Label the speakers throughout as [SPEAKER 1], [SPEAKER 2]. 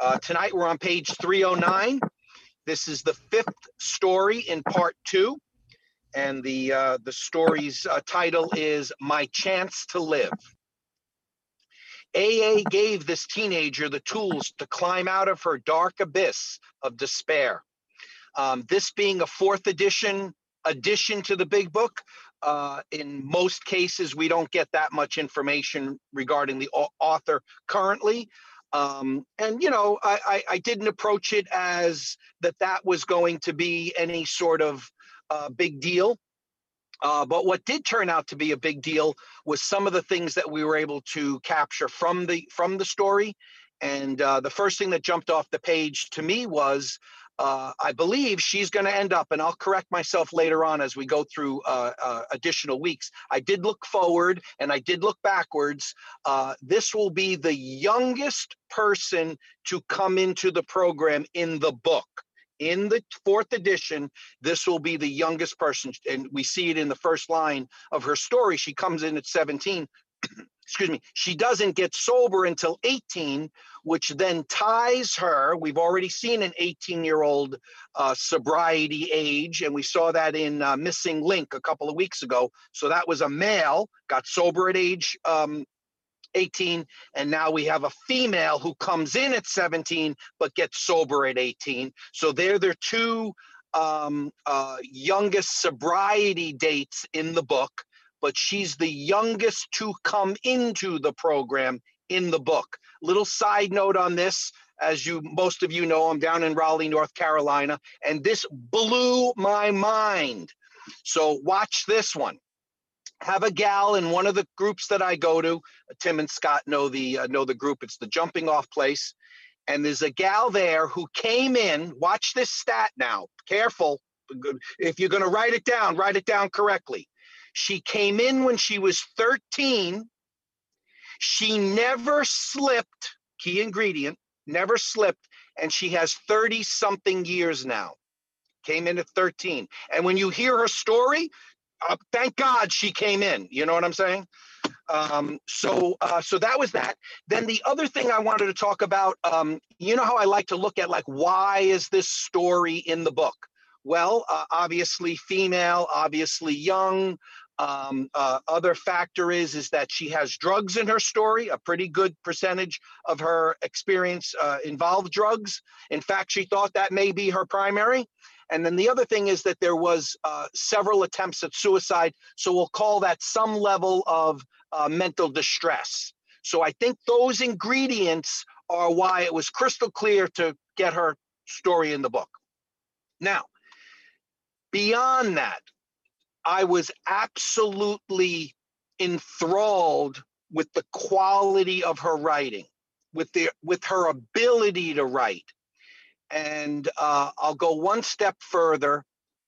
[SPEAKER 1] Tonight we're on page 309. This is the fifth story in part two, and the story's title is My Chance to Live. AA gave this teenager the tools to climb out of her dark abyss of despair. This being a fourth addition to the big book, in most cases, we don't get that much information regarding the author currently. And, you know, I didn't approach it as that was going to be any sort of big deal. But what did turn out to be a big deal was some of the things that we were able to capture from the story. And the first thing that jumped off the page to me was, I believe she's going to end up, and I'll correct myself later on as we go through additional weeks. I did look forward and I did look backwards. This will be the youngest person to come into the program in the book. In the fourth edition, this will be the youngest person, and we see it in the first line of her story. She comes in at 17. Excuse me. She doesn't get sober until 18, which then ties her. We've already seen an 18-year-old sobriety age, and we saw that in Missing Link a couple of weeks ago. So that was a male, got sober at age 18, and now we have a female who comes in at 17 but gets sober at 18. So they're their two youngest sobriety dates in the book, but she's the youngest to come into the program in the book. Little side note on this, as most of you know, I'm down in Raleigh, North Carolina, and this blew my mind. So watch this one. Have a gal in one of the groups that I go to. Tim and Scott know the group. It's the Jumping Off Place. And there's a gal there who came in. Watch this stat now. Careful. If you're going to write it down correctly. She came in when she was 13. She never slipped, key ingredient, never slipped. And she has 30-something years now. Came in at 13. And when you hear her story, thank God she came in. You know what I'm saying? So that was that. Then the other thing I wanted to talk about, you know how I like to look at, like, why is this story in the book? Well, obviously female, obviously young. Other factor is that she has drugs in her story. A pretty good percentage of her experience involved drugs. In fact, she thought that may be her primary. And then the other thing is that there was several attempts at suicide. So we'll call that some level of mental distress. So I think those ingredients are why it was crystal clear to get her story in the book. Now, beyond that, I was absolutely enthralled with the quality of her writing, with her ability to write. And I'll go one step further.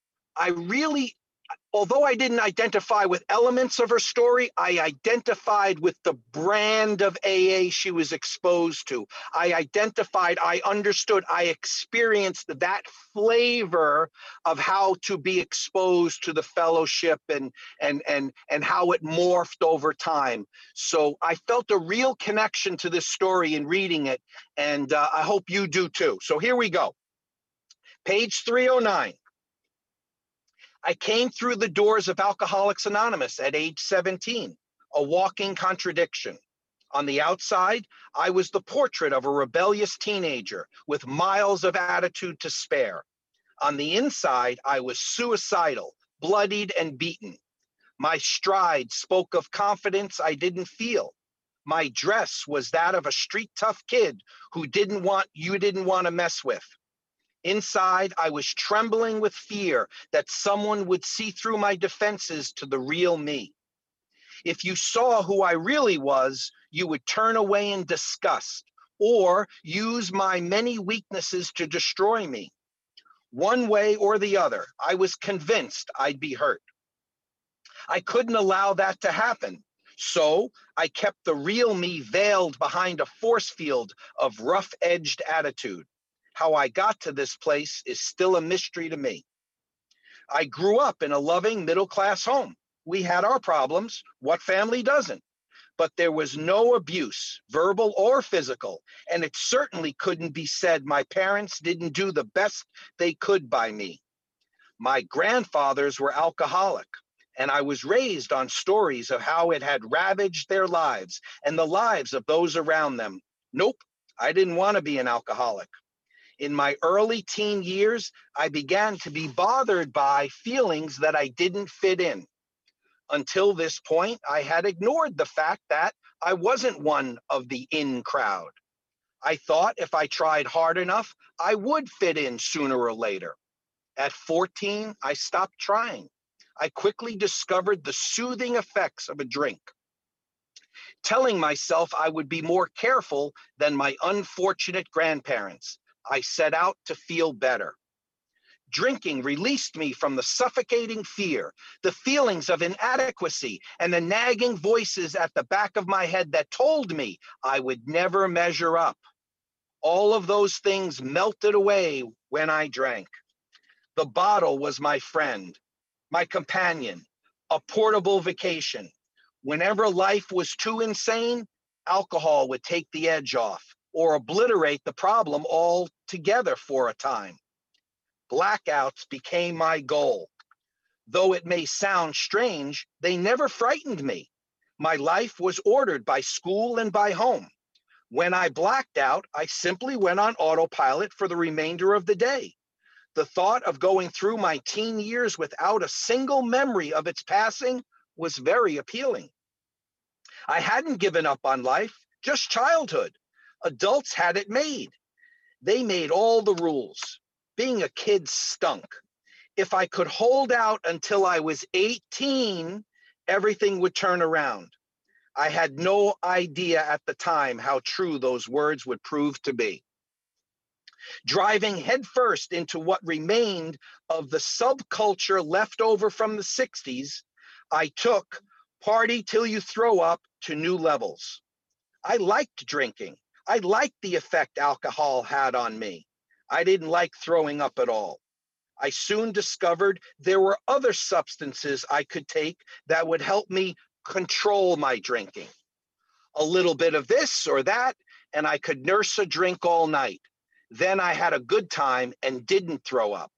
[SPEAKER 1] Although I didn't identify with elements of her story, I identified with the brand of AA she was exposed to. I understood, I experienced that flavor of how to be exposed to the fellowship and how it morphed over time. So I felt a real connection to this story in reading it, and I hope you do too. So here we go. Page 309. I came through the doors of Alcoholics Anonymous at age 17, a walking contradiction. On the outside, I was the portrait of a rebellious teenager with miles of attitude to spare. On the inside, I was suicidal, bloodied and beaten. My stride spoke of confidence I didn't feel. My dress was that of a street tough kid who you didn't want to mess with. Inside, I was trembling with fear that someone would see through my defenses to the real me. If you saw who I really was, you would turn away in disgust or use my many weaknesses to destroy me. One way or the other, I was convinced I'd be hurt. I couldn't allow that to happen. So I kept the real me veiled behind a force field of rough-edged attitude. How I got to this place is still a mystery to me. I grew up in a loving middle-class home. We had our problems. What family doesn't? but there was no abuse, verbal or physical, and it certainly couldn't be said my parents didn't do the best they could by me. My grandfathers were alcoholic, and I was raised on stories of how it had ravaged their lives and the lives of those around them. Nope, I didn't want to be an alcoholic. In my early teen years, I began to be bothered by feelings that I didn't fit in. Until this point, I had ignored the fact that I wasn't one of the in crowd. I thought if I tried hard enough, I would fit in sooner or later. At 14, I stopped trying. I quickly discovered the soothing effects of a drink. Telling myself I would be more careful than my unfortunate grandparents, I set out to feel better. Drinking released me from the suffocating fear, the feelings of inadequacy, and the nagging voices at the back of my head that told me I would never measure up. All of those things melted away when I drank. The bottle was my friend, my companion, a portable vacation. Whenever life was too insane, alcohol would take the edge off or obliterate the problem altogether for a time. Blackouts became my goal. Though it may sound strange, they never frightened me. My life was ordered by school and by home. When I blacked out, I simply went on autopilot for the remainder of the day. The thought of going through my teen years without a single memory of its passing was very appealing. I hadn't given up on life, just childhood. Adults had it made. They made all the rules. Being a kid stunk. If I could hold out until I was 18, everything would turn around. I had no idea at the time how true those words would prove to be. Driving headfirst into what remained of the subculture left over from the 60s, I took Party Till You Throw Up to new levels. I liked drinking. I liked the effect alcohol had on me. I didn't like throwing up at all. I soon discovered there were other substances I could take that would help me control my drinking. A little bit of this or that, and I could nurse a drink all night. Then I had a good time and didn't throw up.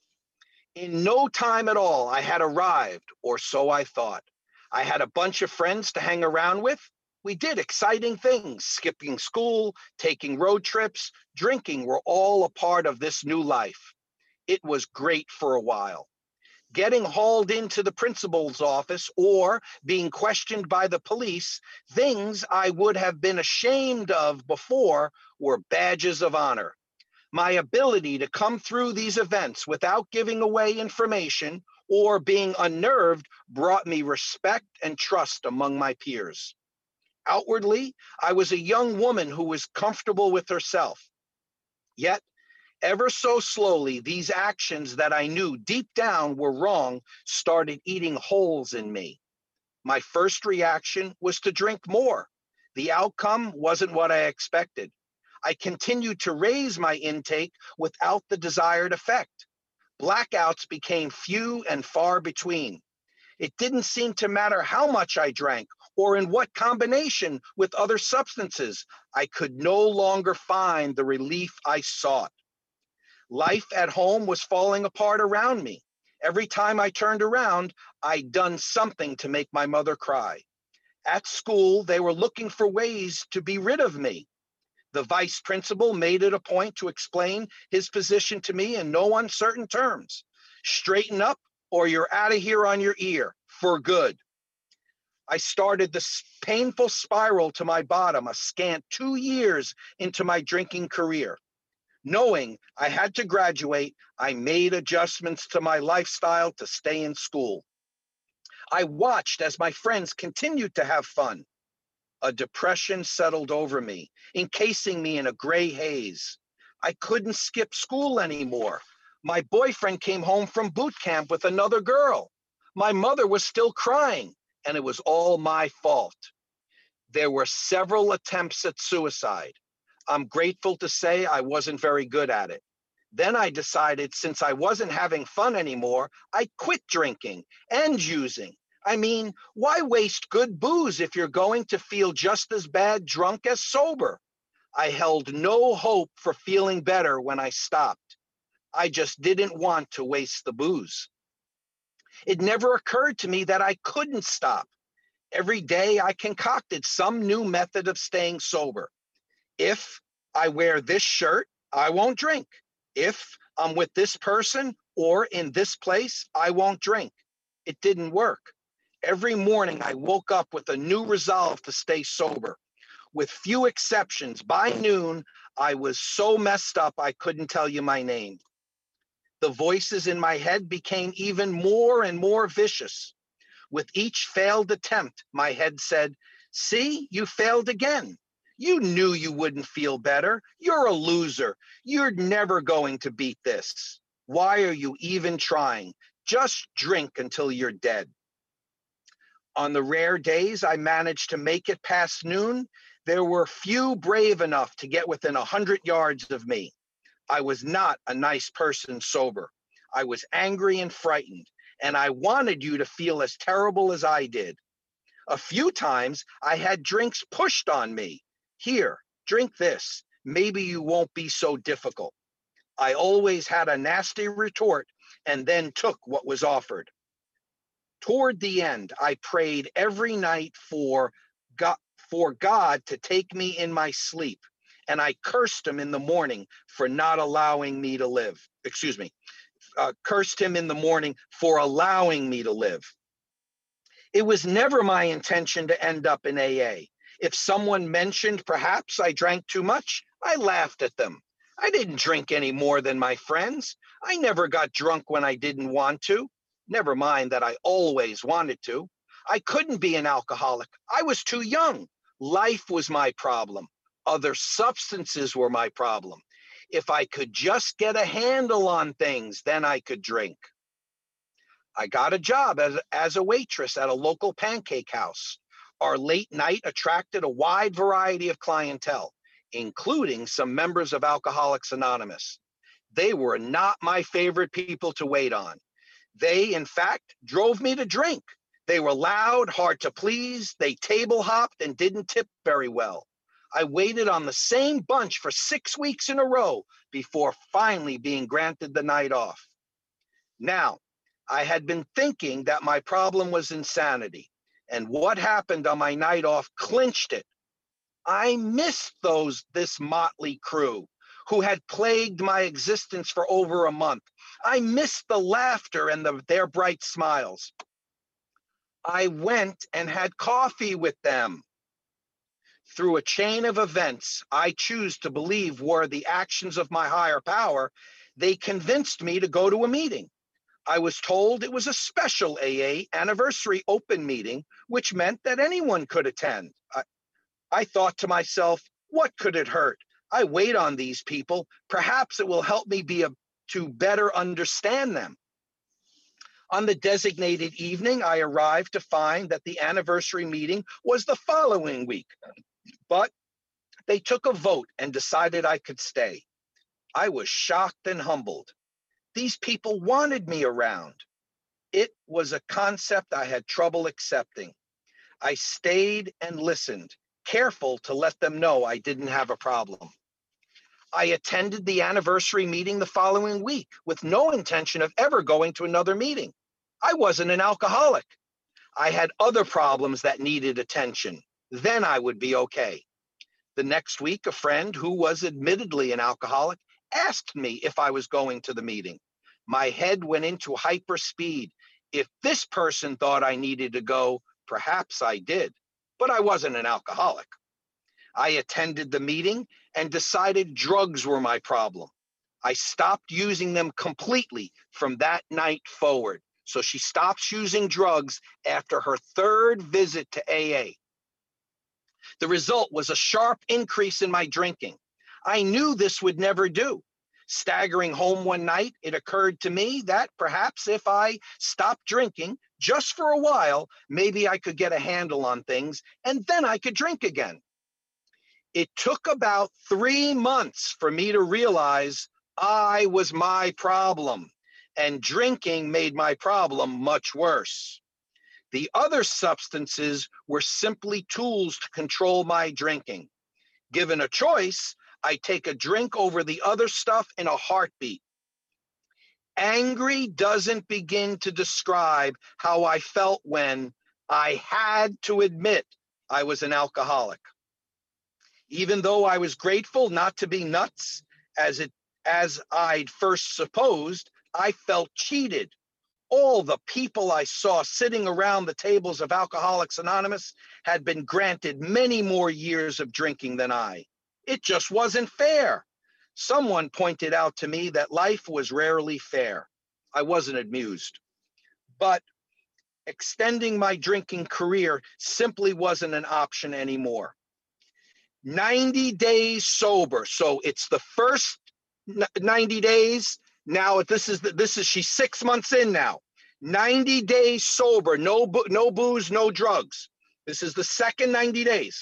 [SPEAKER 1] In no time at all, I had arrived, or so I thought. I had a bunch of friends to hang around with. We did exciting things, skipping school, taking road trips, drinking were all a part of this new life. It was great for a while. Getting hauled into the principal's office or being questioned by the police, things I would have been ashamed of before, were badges of honor. My ability to come through these events without giving away information or being unnerved brought me respect and trust among my peers. Outwardly, I was a young woman who was comfortable with herself. Yet, ever so slowly, these actions that I knew deep down were wrong started eating holes in me. My first reaction was to drink more. The outcome wasn't what I expected. I continued to raise my intake without the desired effect. Blackouts became few and far between. It didn't seem to matter how much I drank or in what combination with other substances. I could no longer find the relief I sought. Life at home was falling apart around me. Every time I turned around, I'd done something to make my mother cry. At school, they were looking for ways to be rid of me. The vice principal made it a point to explain his position to me in no uncertain terms. Straighten up or you're out of here on your ear for good. I started this painful spiral to my bottom a scant 2 years into my drinking career. Knowing I had to graduate, I made adjustments to my lifestyle to stay in school. I watched as my friends continued to have fun. A depression settled over me, encasing me in a gray haze. I couldn't skip school anymore. My boyfriend came home from boot camp with another girl. My mother was still crying, and it was all my fault. There were several attempts at suicide. I'm grateful to say I wasn't very good at it. Then I decided since I wasn't having fun anymore, I'd quit drinking and using. I mean, why waste good booze if you're going to feel just as bad drunk as sober? I held no hope for feeling better when I stopped. I just didn't want to waste the booze. It never occurred to me that I couldn't stop. Every day I concocted some new method of staying sober. If I wear this shirt, I won't drink. If I'm with this person or in this place, I won't drink. It didn't work. Every morning I woke up with a new resolve to stay sober. With few exceptions, by noon, I was so messed up I couldn't tell you my name. The voices in my head became even more and more vicious. With each failed attempt, my head said, "See, you failed again. You knew you wouldn't feel better. You're a loser. You're never going to beat this. Why are you even trying? Just drink until you're dead." On the rare days I managed to make it past noon, there were few brave enough to get within 100 yards of me. I was not a nice person sober. I was angry and frightened, and I wanted you to feel as terrible as I did. A few times I had drinks pushed on me. "Here, drink this. Maybe you won't be so difficult." I always had a nasty retort and then took what was offered. Toward the end, I prayed every night for God to take me in my sleep, and I cursed him in the morning for not allowing me to live. Excuse me, cursed him in the morning for allowing me to live. It was never my intention to end up in AA. If someone mentioned perhaps I drank too much, I laughed at them. I didn't drink any more than my friends. I never got drunk when I didn't want to. Never mind that I always wanted to. I couldn't be an alcoholic. I was too young. Life was my problem. Other substances were my problem. If I could just get a handle on things, then I could drink. I got a job as a waitress at a local pancake house. Our late night attracted a wide variety of clientele, including some members of Alcoholics Anonymous. They were not my favorite people to wait on. They, in fact, drove me to drink. They were loud, hard to please, they table hopped and didn't tip very well. I waited on the same bunch for 6 weeks in a row before finally being granted the night off. Now, I had been thinking that my problem was insanity, and what happened on my night off clinched it. I missed this motley crew who had plagued my existence for over a month. I missed the laughter and their bright smiles. I went and had coffee with them. Through a chain of events I choose to believe were the actions of my higher power, they convinced me to go to a meeting. I was told it was a special AA anniversary open meeting, which meant that anyone could attend. I thought to myself, what could it hurt? I wait on these people. Perhaps it will help me to better understand them. On the designated evening, I arrived to find that the anniversary meeting was the following week, but they took a vote and decided I could stay. I was shocked and humbled. These people wanted me around. It was a concept I had trouble accepting. I stayed and listened, careful to let them know I didn't have a problem. I attended the anniversary meeting the following week with no intention of ever going to another meeting. I wasn't an alcoholic. I had other problems that needed attention. Then I would be okay. The next week, a friend who was admittedly an alcoholic asked me if I was going to the meeting. My head went into hyperspeed. If this person thought I needed to go, perhaps I did, but I wasn't an alcoholic. I attended the meeting and decided drugs were my problem. I stopped using them completely from that night forward. So she stops using drugs after her third visit to AA. The result was a sharp increase in my drinking. I knew this would never do. Staggering home one night, it occurred to me that perhaps if I stopped drinking just for a while, maybe I could get a handle on things and then I could drink again. It took about 3 months for me to realize I was my problem, and drinking made my problem much worse. The other substances were simply tools to control my drinking. Given a choice, I take a drink over the other stuff in a heartbeat. Angry doesn't begin to describe how I felt when I had to admit I was an alcoholic. Even though I was grateful not to be nuts, as I'd first supposed, I felt cheated. All the people I saw sitting around the tables of Alcoholics Anonymous had been granted many more years of drinking than I. It just wasn't fair. Someone pointed out to me that life was rarely fair. I wasn't amused. But extending my drinking career simply wasn't an option anymore. 90 days sober. So it's the first 90 days. Now she's 6 months in now. 90 days sober, no booze, no drugs. This is the second 90 days.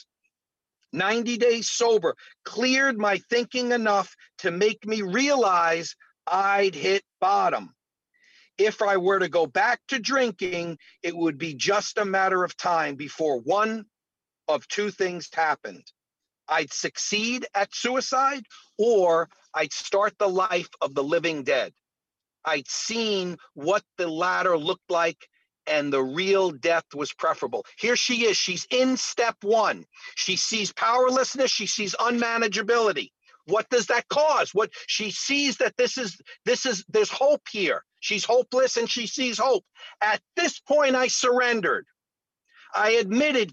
[SPEAKER 1] 90 days sober cleared my thinking enough to make me realize I'd hit bottom. If I were to go back to drinking, it would be just a matter of time before one of two things happened. I'd succeed at suicide, or I'd start the life of the living dead. I'd seen what the latter looked like, and the real death was preferable. Here she is. She's in step one. She sees powerlessness. She sees unmanageability. What does that cause? What she sees that there's hope here. She's hopeless and she sees hope. At this point, I surrendered. I admitted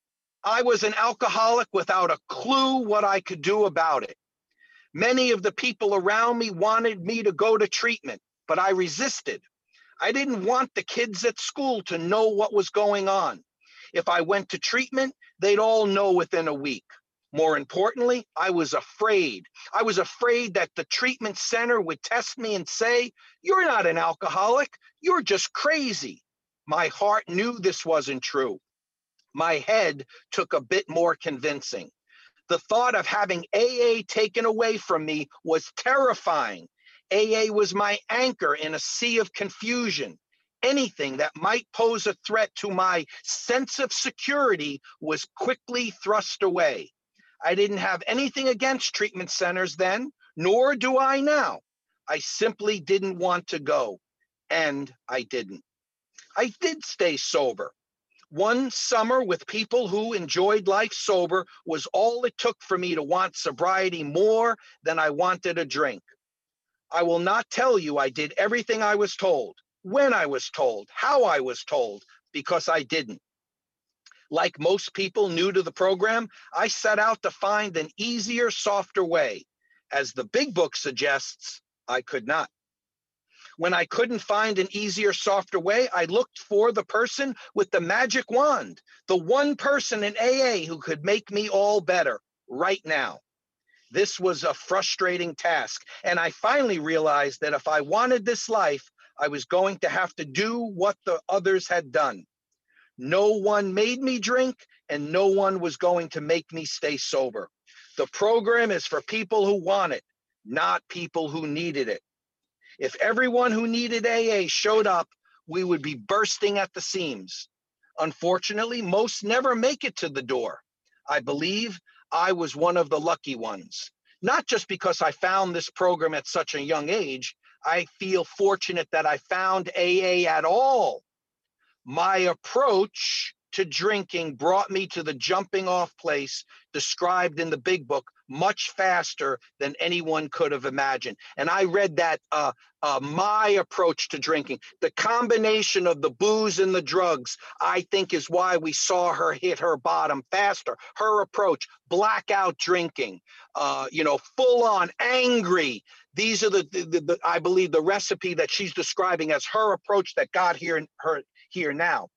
[SPEAKER 1] I was an alcoholic without a clue what I could do about it. Many of the people around me wanted me to go to treatment, but I resisted. I didn't want the kids at school to know what was going on. If I went to treatment, they'd all know within a week. More importantly, I was afraid. I was afraid that the treatment center would test me and say, "You're not an alcoholic, you're just crazy." My heart knew this wasn't true. My head took a bit more convincing. The thought of having AA taken away from me was terrifying. AA was my anchor in a sea of confusion. Anything that might pose a threat to my sense of security was quickly thrust away. I didn't have anything against treatment centers then, nor do I now. I simply didn't want to go, and I didn't. I did stay sober. One summer with people who enjoyed life sober was all it took for me to want sobriety more than I wanted a drink. I will not tell you I did everything I was told, when I was told, how I was told, because I didn't. Like most people new to the program, I set out to find an easier, softer way. As the big book suggests, I could not. When I couldn't find an easier, softer way, I looked for the person with the magic wand, the one person in AA who could make me all better right now. This was a frustrating task, and I finally realized that if I wanted this life, I was going to have to do what the others had done. No one made me drink, and no one was going to make me stay sober. The program is for people who want it, not people who needed it. If everyone who needed AA showed up, we would be bursting at the seams. Unfortunately, most never make it to the door. I believe I was one of the lucky ones. Not just because I found this program at such a young age, I feel fortunate that I found AA at all. My approach to drinking brought me to the jumping off place described in the big book much faster than anyone could have imagined. And I read that my approach to drinking, the combination of the booze and the drugs, I think is why we saw her hit her bottom faster. Her approach, blackout drinking, full on angry. These are the I believe the recipe that she's describing as her approach that got here now.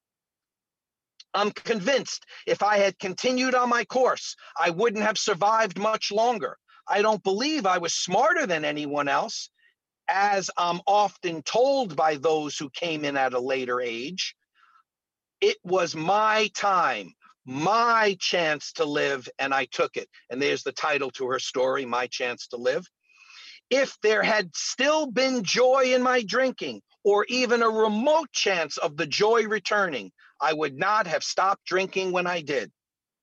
[SPEAKER 1] I'm convinced if I had continued on my course, I wouldn't have survived much longer. I don't believe I was smarter than anyone else, as I'm often told by those who came in at a later age. It was my time, my chance to live, and I took it. And there's the title to her story, My Chance to Live. If there had still been joy in my drinking, or even a remote chance of the joy returning, I would not have stopped drinking when I did.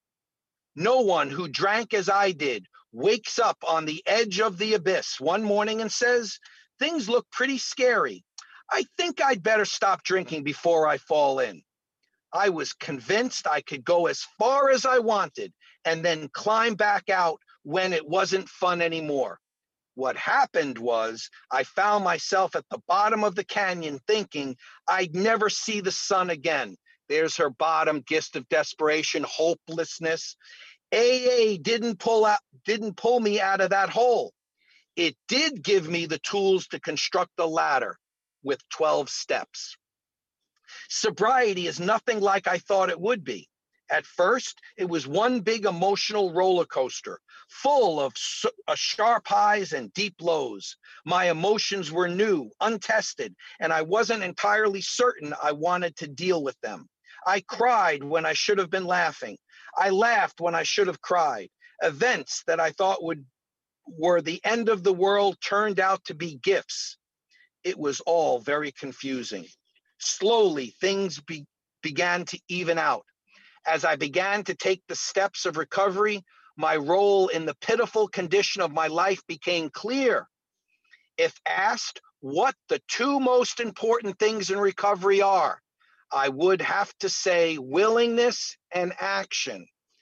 [SPEAKER 1] No one who drank as I did wakes up on the edge of the abyss one morning and says, things look pretty scary. I think I'd better stop drinking before I fall in. I was convinced I could go as far as I wanted and then climb back out when it wasn't fun anymore. What happened was I found myself at the bottom of the canyon thinking I'd never see the sun again. There's her bottom, gist of desperation, hopelessness. AA didn't pull me out of that hole. It did give me the tools to construct a ladder with 12 steps. Sobriety is nothing like I thought it would be. At first, it was one big emotional roller coaster, full of sharp highs and deep lows. My emotions were new, untested, and I wasn't entirely certain I wanted to deal with them. I cried when I should have been laughing. I laughed when I should have cried. Events that I thought were the end of the world turned out to be gifts. It was all very confusing. Slowly, things began to even out. As I began to take the steps of recovery, my role in the pitiful condition of my life became clear. If asked what the two most important things in recovery are, I would have to say willingness and action.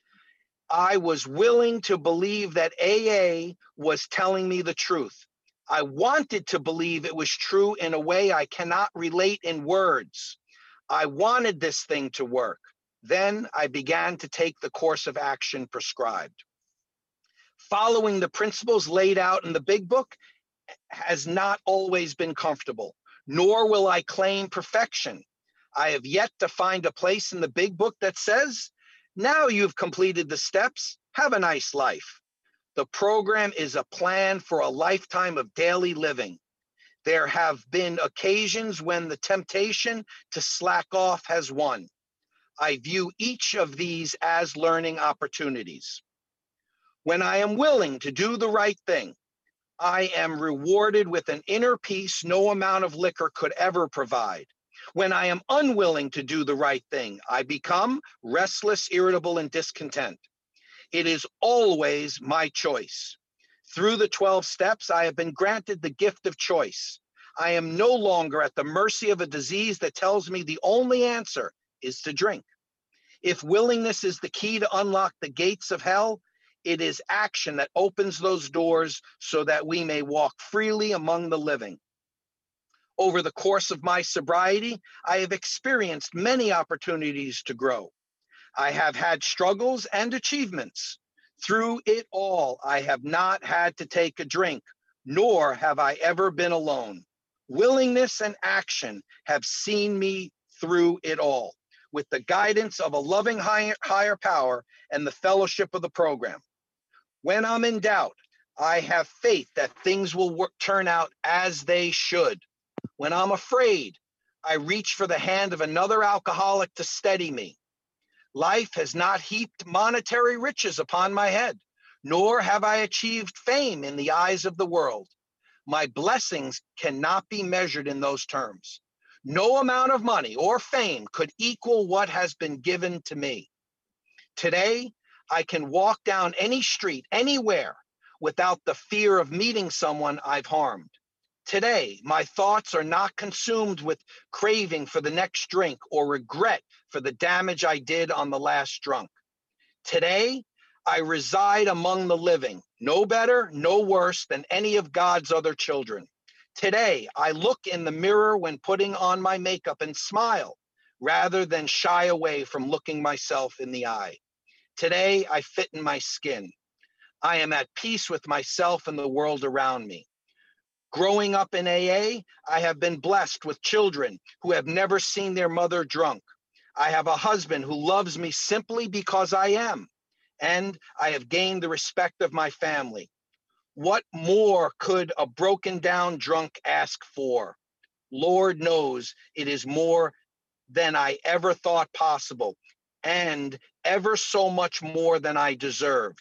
[SPEAKER 1] I was willing to believe that AA was telling me the truth. I wanted to believe it was true in a way I cannot relate in words. I wanted this thing to work. Then I began to take the course of action prescribed. Following the principles laid out in the Big Book has not always been comfortable, nor will I claim perfection. I have yet to find a place in the Big Book that says, now you've completed the steps, have a nice life. The program is a plan for a lifetime of daily living. There have been occasions when the temptation to slack off has won. I view each of these as learning opportunities. When I am willing to do the right thing, I am rewarded with an inner peace no amount of liquor could ever provide. When I am unwilling to do the right thing, I become restless, irritable, and discontent. It is always my choice. Through the 12 steps, I have been granted the gift of choice. I am no longer at the mercy of a disease that tells me the only answer is to drink. If willingness is the key to unlock the gates of hell, it is action that opens those doors so that we may walk freely among the living. Over the course of my sobriety, I have experienced many opportunities to grow. I have had struggles and achievements. Through it all, I have not had to take a drink, nor have I ever been alone. Willingness and action have seen me through it all, with the guidance of a loving higher power and the fellowship of the program. When I'm in doubt, I have faith that things will turn out as they should. When I'm afraid, I reach for the hand of another alcoholic to steady me. Life has not heaped monetary riches upon my head, nor have I achieved fame in the eyes of the world. My blessings cannot be measured in those terms. No amount of money or fame could equal what has been given to me. Today, I can walk down any street, anywhere, without the fear of meeting someone I've harmed. Today, my thoughts are not consumed with craving for the next drink or regret for the damage I did on the last drunk. Today, I reside among the living, no better, no worse than any of God's other children. Today, I look in the mirror when putting on my makeup and smile, rather than shy away from looking myself in the eye. Today, I fit in my skin. I am at peace with myself and the world around me. Growing up in AA, I have been blessed with children who have never seen their mother drunk. I have a husband who loves me simply because I am, and I have gained the respect of my family. What more could a broken down drunk ask for? Lord knows it is more than I ever thought possible, and ever so much more than I deserved.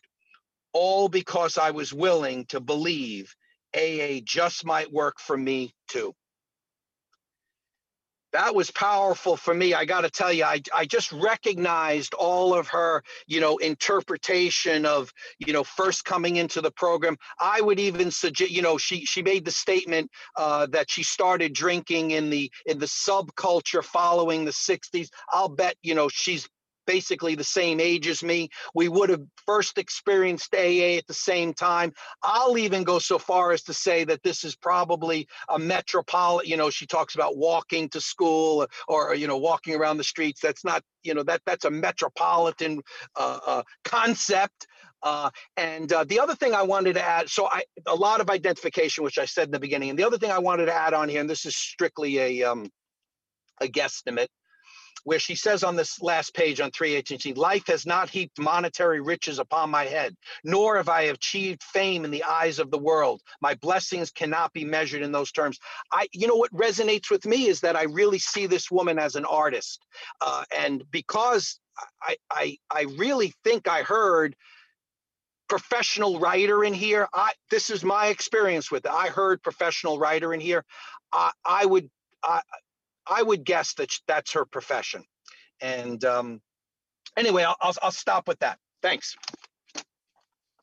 [SPEAKER 1] All because I was willing to believe AA just might work for me too. That was powerful for me. I got to tell you, I just recognized all of her, interpretation of, first coming into the program. I would even suggest, she made the statement that she started drinking in the subculture following the 60s. I'll bet, she's basically the same age as me. We would have first experienced AA at the same time. I'll even go so far as to say that this is probably a metropolitan, she talks about walking to school or walking around the streets. That's not, that's a metropolitan concept. And the other thing I wanted to add, a lot of identification, which I said in the beginning, and the other thing I wanted to add on here, and this is strictly a guesstimate, where she says on this last page on 318, life has not heaped monetary riches upon my head, nor have I achieved fame in the eyes of the world. My blessings cannot be measured in those terms. What resonates with me is that I really see this woman as an artist. And because I really think I heard professional writer in here. This is my experience with it. I heard professional writer in here. I would guess that that's her profession. And anyway, I'll stop with that. Thanks.